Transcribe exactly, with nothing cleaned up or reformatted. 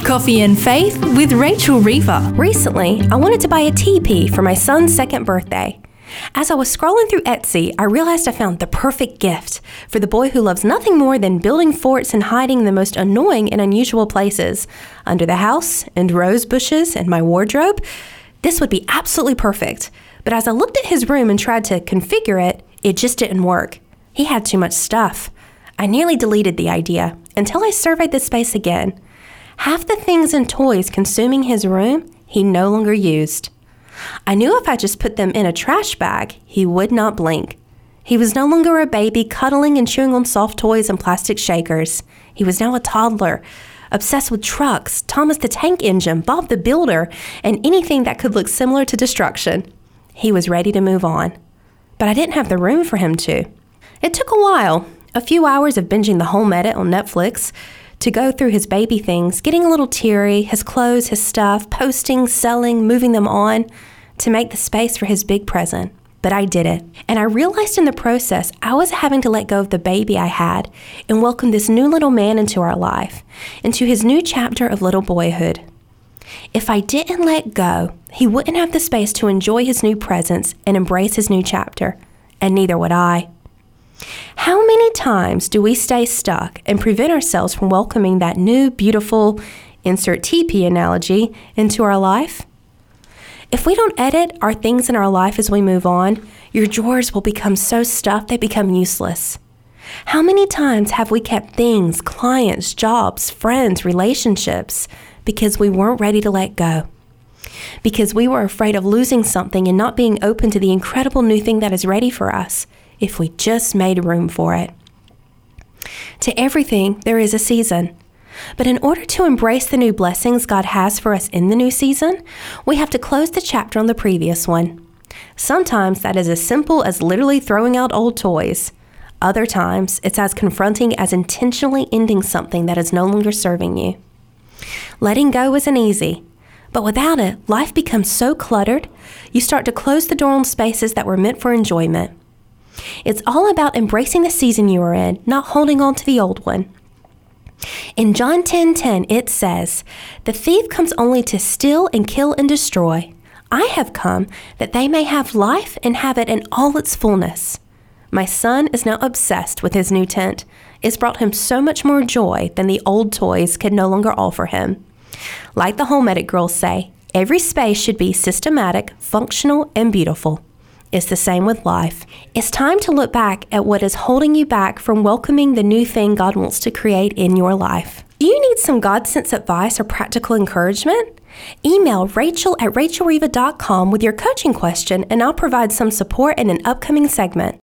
Coffee and Faith with Rachel Reaver. Recently, I wanted to buy a teepee for my son's second birthday. As I was scrolling through Etsy, I realized I found the perfect gift for the boy who loves nothing more than building forts and hiding in the most annoying and unusual places. Under the house, and rose bushes, and my wardrobe. This would be absolutely perfect. But as I looked at his room and tried to configure it, it just didn't work. He had too much stuff. I nearly deleted the idea until I surveyed the space again. Half the things and toys consuming his room, he no longer used. I knew if I just put them in a trash bag, he would not blink. He was no longer a baby cuddling and chewing on soft toys and plastic shakers. He was now a toddler, obsessed with trucks, Thomas the Tank Engine, Bob the Builder, and anything that could look similar to destruction. He was ready to move on. But I didn't have the room for him to. It took a while, a few hours of binging The Home Edit on Netflix, to go through his baby things, getting a little teary, his clothes, his stuff, posting, selling, moving them on, to make the space for his big present. But I did it. And I realized in the process, I was having to let go of the baby I had and welcome this new little man into our life, into his new chapter of little boyhood. If I didn't let go, he wouldn't have the space to enjoy his new presence and embrace his new chapter, and neither would I. How many times do we stay stuck and prevent ourselves from welcoming that new, beautiful, insert teepee analogy, into our life? If we don't edit our things in our life as we move on, your drawers will become so stuffed they become useless. How many times have we kept things, clients, jobs, friends, relationships, because we weren't ready to let go? Because we were afraid of losing something and not being open to the incredible new thing that is ready for us, if we just made room for it. To everything, there is a season. But in order to embrace the new blessings God has for us in the new season, we have to close the chapter on the previous one. Sometimes that is as simple as literally throwing out old toys. Other times, it's as confronting as intentionally ending something that is no longer serving you. Letting go isn't easy, but without it, life becomes so cluttered, you start to close the door on spaces that were meant for enjoyment. It's all about embracing the season you are in, not holding on to the old one. In John ten ten, it says, "The thief comes only to steal and kill and destroy. I have come that they may have life and have it in all its fullness." My son is now obsessed with his new tent. It's brought him so much more joy than the old toys could no longer offer him. Like the Home Edit girls say, every space should be systematic, functional, and beautiful. It's the same with life. It's time to look back at what is holding you back from welcoming the new thing God wants to create in your life. Do you need some God-sense advice or practical encouragement? Email Rachel at rachel reaver dot com with your coaching question, and I'll provide some support in an upcoming segment.